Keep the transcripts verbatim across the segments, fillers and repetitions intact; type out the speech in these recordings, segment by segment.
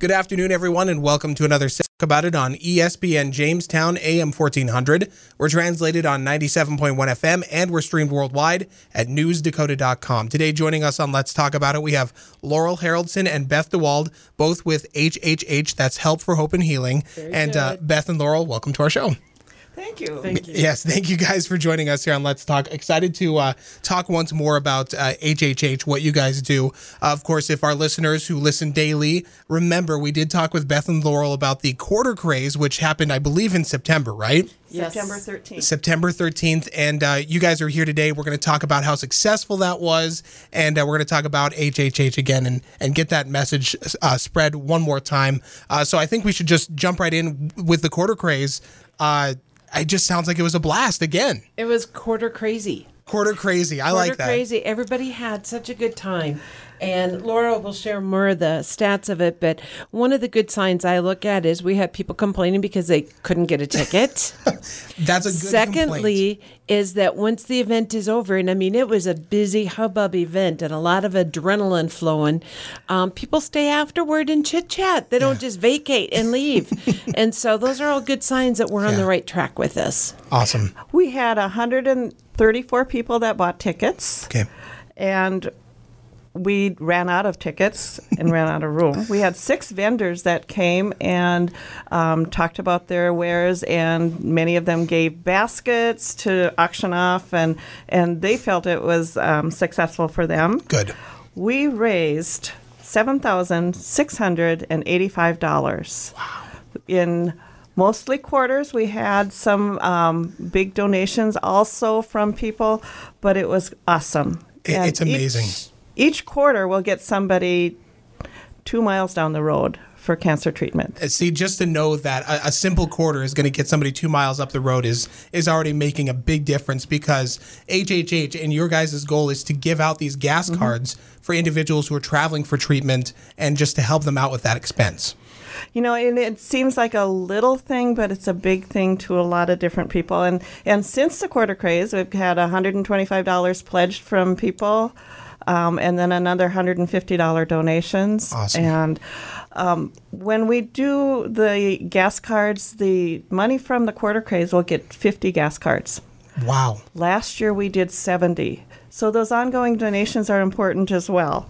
Good afternoon, everyone, and welcome to another Talk About It on E S P N Jamestown A M fourteen hundred. We're translated on ninety-seven point one F M, and we're streamed worldwide at news dakota dot com. Today, joining us on Let's Talk About It, we have Laurel Haroldson and Beth DeWald, both with H H H, that's Help for Hope and Healing. Very and uh, Beth and Laurel, welcome to our show. Thank you. Thank you. Yes, thank you guys for joining us here on Let's Talk. Excited to uh, talk once more about uh, H H H, what you guys do. Uh, of course, if our listeners who listen daily remember, we did talk with Beth and Laurel about the quarter craze, which happened, I believe, in September, right? Yes. September thirteenth. September thirteenth. And uh, you guys are here today. We're going to talk about how successful that was. And uh, we're going to talk about H H H again and, and get that message uh, spread one more time. Uh, so I think we should just jump right in with the quarter craze. Uh, It just sounds like it was a blast again. It was quarter crazy. Quarter crazy. I quarter like that. Crazy. Everybody had such a good time. And Laura will share more of the stats of it. But one of the good signs I look at is we had people complaining because they couldn't get a ticket. That's a good Secondly, complaint. is that once the event is over, and I mean, it was a busy hubbub event and a lot of adrenaline flowing, um, people stay afterward and chit chat. They don't Yeah. just vacate and leave. And so those are all good signs that we're on Yeah. the right track with this. Awesome. We had one hundred thirty-four people that bought tickets. Okay. And we ran out of tickets and ran out of room. We had six vendors that came and um, talked about their wares, and many of them gave baskets to auction off, and, and they felt it was um, successful for them. Good. We raised seven thousand six hundred eighty-five dollars. Wow. In mostly quarters. We had some um, big donations also from people, but it was awesome. It, And it's amazing. Each, each quarter will get somebody two miles down the road for cancer treatment. See, just to know that a, a simple quarter is going to get somebody two miles up the road is is already making a big difference, because H H H and your guys' goal is to give out these gas mm-hmm. cards for individuals who are traveling for treatment and just to help them out with that expense. You know, and it seems like a little thing, but it's a big thing to a lot of different people. And and since the quarter craze, we've had one hundred twenty-five dollars pledged from people, um, and then another one hundred fifty dollars donations. Awesome. And um, when we do the gas cards, the money from the quarter craze will get fifty gas cards. Wow. Last year we did seventy. So those ongoing donations are important as well.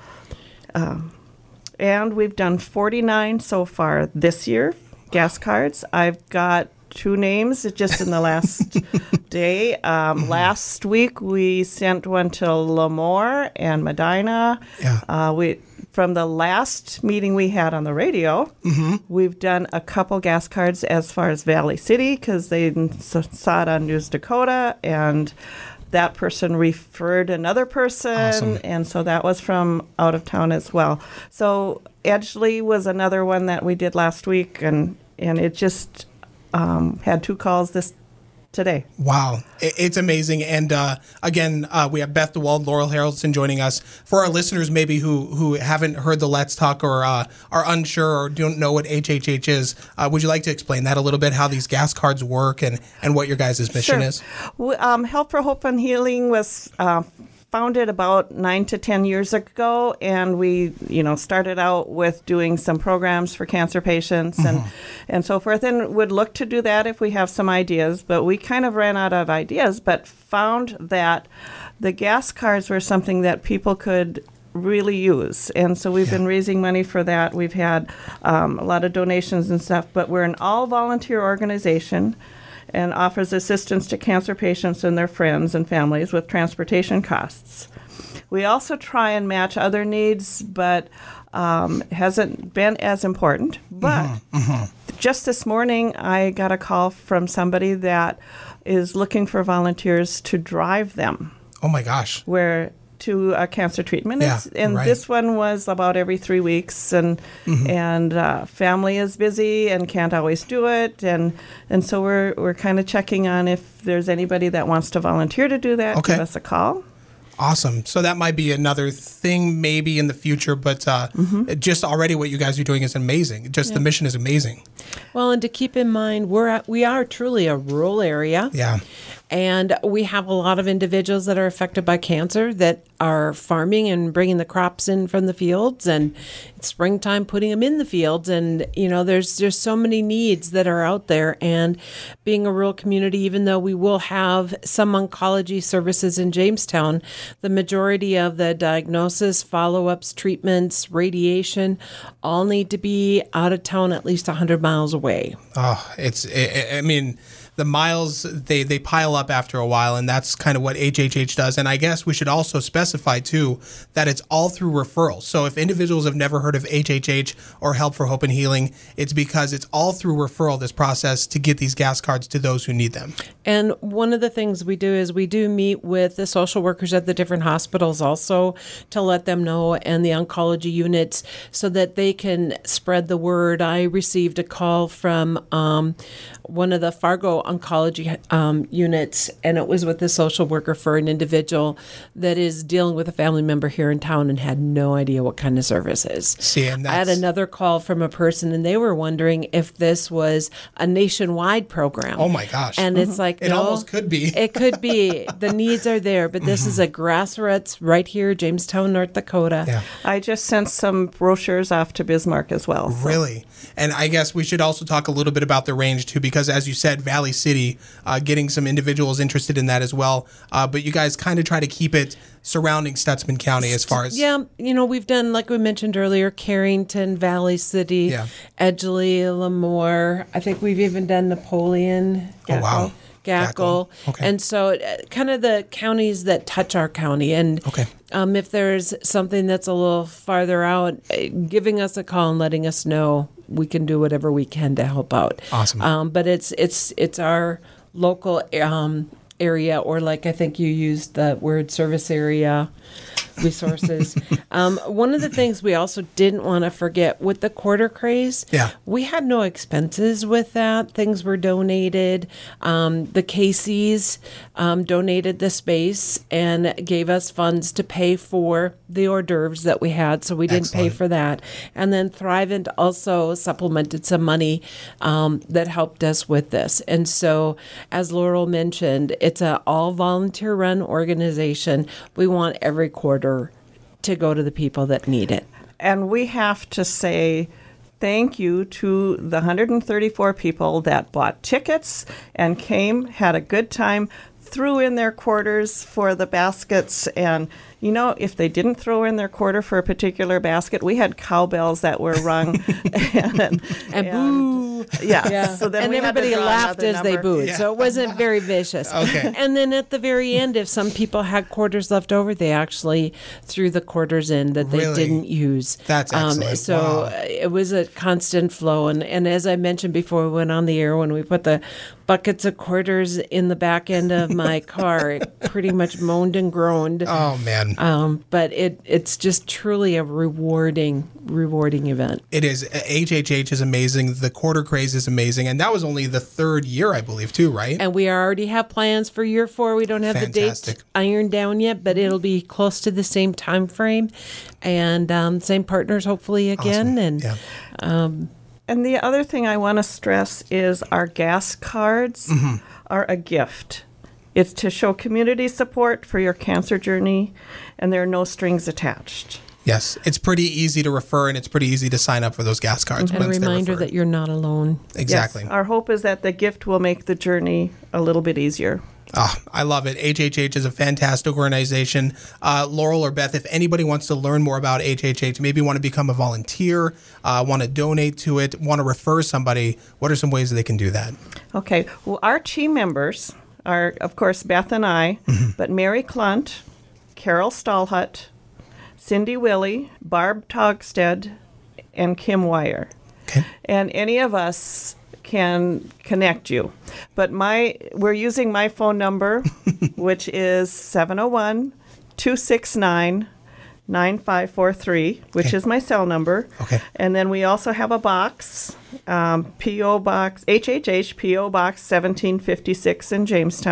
Um, And we've done forty-nine so far this year, gas cards. I've got two names just in the last day. Um, mm-hmm. Last week, we sent one to Lemoore and Medina. Yeah. Uh, we From the last meeting we had on the radio, mm-hmm. we've done a couple gas cards as far as Valley City, because they saw it on News Dakota, and that person referred another person, awesome. And so that was from out of town as well. So Edgeley was another one that we did last week, and, and it just um, had two calls this today. Wow. It's amazing. And uh, again, uh, we have Beth DeWald, Laurel Haroldson joining us. For our listeners maybe who, who haven't heard the Let's Talk or uh, are unsure or don't know what H H H is, uh, would you like to explain that a little bit, how these gas cards work and, and what your guys' mission sure. is? We, um, Help for Hope and Healing was uh, founded about nine to ten years ago, and we, you know, started out with doing some programs for cancer patients and, mm-hmm. and so forth, and would look to do that if we have some ideas, but we kind of ran out of ideas, but found that the gas cards were something that people could really use. And so we've yeah. been raising money for that. We've had um, a lot of donations and stuff, but we're an all-volunteer organization and offers assistance to cancer patients and their friends and families with transportation costs. We also try and match other needs, but um, hasn't been as important. But mm-hmm, mm-hmm. just this morning, I got a call from somebody that is looking for volunteers to drive them. Oh, my gosh. Where to a cancer treatment. Yeah, and right. this one was about every three weeks, and mm-hmm. and uh, family is busy and can't always do it, and and so we're we're kind of checking on if there's anybody that wants to volunteer to do that. Okay. Give us a call. Awesome. So that might be another thing maybe in the future, but uh, mm-hmm. just already what you guys are doing is amazing. Just yeah. the mission is amazing. Well, and to keep in mind, we're at, we are truly a rural area. Yeah. And we have a lot of individuals that are affected by cancer that are farming and bringing the crops in from the fields, and it's springtime putting them in the fields. And, you know, there's there's so many needs that are out there. And being a rural community, even though we will have some oncology services in Jamestown, the majority of the diagnosis, follow-ups, treatments, radiation, all need to be out of town at least one hundred miles away. Oh, it's, I I mean, the miles, they, they pile up after a while, and that's kind of what H H H does. And I guess we should also specify, too, that it's all through referrals. So if individuals have never heard of H H H or Help for Hope and Healing, it's because it's all through referral, this process, to get these gas cards to those who need them. And one of the things we do is we do meet with the social workers at the different hospitals also to let them know, and the oncology units, so that they can spread the word. I received a call from um, one of the Fargo oncology um, units, and it was with the social worker for an individual that is dealing with a family member here in town and had no idea what kind of service is. See, and I had that's, another call from a person, and they were wondering if this was a nationwide program. oh my gosh. And it's like, It no, almost could be. It could be. The needs are there, but this is a grassroots right here, Jamestown, North Dakota. Yeah. I just sent some brochures off to Bismarck as well. so- Really? And I guess we should also talk a little bit about the range, too, because as you said, Valley City, uh, getting some individuals interested in that as well. Uh, but you guys kind of try to keep it surrounding Stutsman County as far as... Yeah, you know, we've done, like we mentioned earlier, Carrington, Valley City, Yeah. Edgeley, Lemoore. I think we've even done Napoleon. Oh, wow. Gackle. Gackle. Okay. And so uh, kind of the counties that touch our county. And Okay. um, if there's something that's a little farther out, uh, giving us a call and letting us know, we can do whatever we can to help out. Awesome. Um, but it's it's it's our local um, area, or like I think you used the word service area resources. um, one of the things we also didn't want to forget with the quarter craze, Yeah. we had no expenses with that. Things were donated. Um, the Casey's um, donated the space and gave us funds to pay for the hors d'oeuvres that we had, so we didn't Excellent. pay for that. And then Thrivent also supplemented some money um, that helped us with this. And so, as Laurel mentioned, it's an all volunteer run organization. We want every quarter to go to the people that need it. And we have to say thank you to the one hundred thirty-four people that bought tickets and came, had a good time, threw in their quarters for the baskets. And, you know, if they didn't throw in their quarter for a particular basket, we had cowbells that were rung. and, And boo. Yeah. So then and we had to everybody draw laughed another as they number. booed, Yeah. so it wasn't very vicious. Okay. And then at the very end, if some people had quarters left over, they actually threw the quarters in that they Really? didn't use. That's excellent. so Wow. uh, it was a constant flow. And, and as I mentioned before we went on the air, when we put the buckets of quarters in the back end of my car, it pretty much moaned and groaned. Oh, man. Um, but it it's just truly a rewarding, rewarding event. It is. H H H is amazing. The quarter craze is amazing. And that was only the third year, I believe, too, right? And we already have plans for year four. We don't have Fantastic. the date ironed down yet, but it'll be close to the same time frame, and um, same partners hopefully again. Awesome. And Yeah. And the other thing I want to stress is our gas cards are a gift. It's to show community support for your cancer journey, and there are no strings attached. Yes. It's pretty easy to refer, and it's pretty easy to sign up for those gas cards. and a once they're reminder referred. that you're not alone. Exactly. Yes, our hope is that the gift will make the journey a little bit easier. Oh, I love it. H H H is a fantastic organization. Uh, Laurel or Beth, if anybody wants to learn more about H H H, maybe want to become a volunteer, uh, want to donate to it, want to refer somebody, what are some ways that they can do that? Okay, well, our team members are, of course, Beth and I, but Mary Klunt, Carol Stallhut, Cindy Willie, Barb Togstead, and Kim Wire. Okay. And any of us can connect you. But my we're using my phone number, which is seven oh one, two six nine, nine five four three, which Okay. is my cell number. Okay. And then we also have a box, um, P O Box, H H H, P O Box seventeen fifty-six in Jamestown.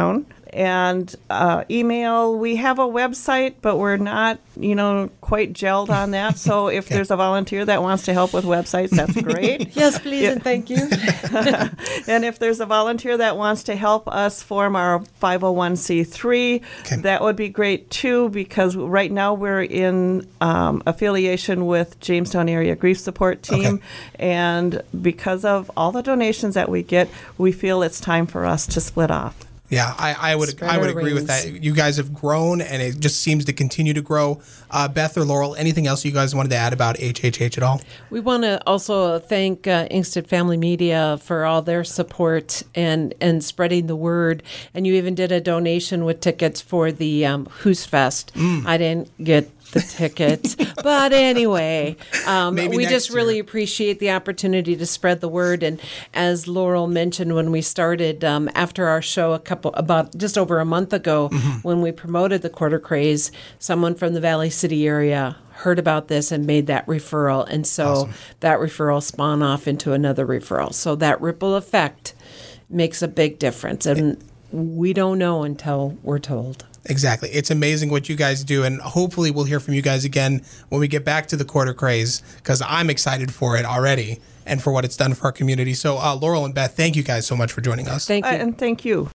and uh, email. We have a website, but we're not, you know, quite gelled on that. So if Okay. there's a volunteer that wants to help with websites, that's great. Yes, please, and thank you. And if there's a volunteer that wants to help us form our five oh one c three, Okay. that would be great too, because right now we're in um, affiliation with Jamestown Area Grief Support Team. Okay. And because of all the donations that we get, we feel it's time for us to split off. Yeah, I, I would Spread I would our agree with wings. that. You guys have grown, and it just seems to continue to grow. Uh, Beth or Laurel, anything else you guys wanted to add about H H H at all? We want to also thank uh, Inkstead Family Media for all their support and, and spreading the word. And you even did a donation with tickets for the um, Who's Fest. Mm. I didn't get the tickets, but anyway, um, Maybe we next just really year. appreciate the opportunity to spread the word. And as Laurel mentioned when we started, um, after our show a couple about just over a month ago, Mm-hmm. when we promoted the Quarter Craze, someone from the Valley City area heard about this and made that referral, and so Awesome. that referral spawned off into another referral. So that ripple effect makes a big difference, and we don't know until we're told. Exactly. It's amazing what you guys do, and hopefully we'll hear from you guys again when we get back to the Quarter Craze, because I'm excited for it already and for what it's done for our community. So, uh, Laurel and Beth, thank you guys so much for joining us. Thank you. Uh, and thank you.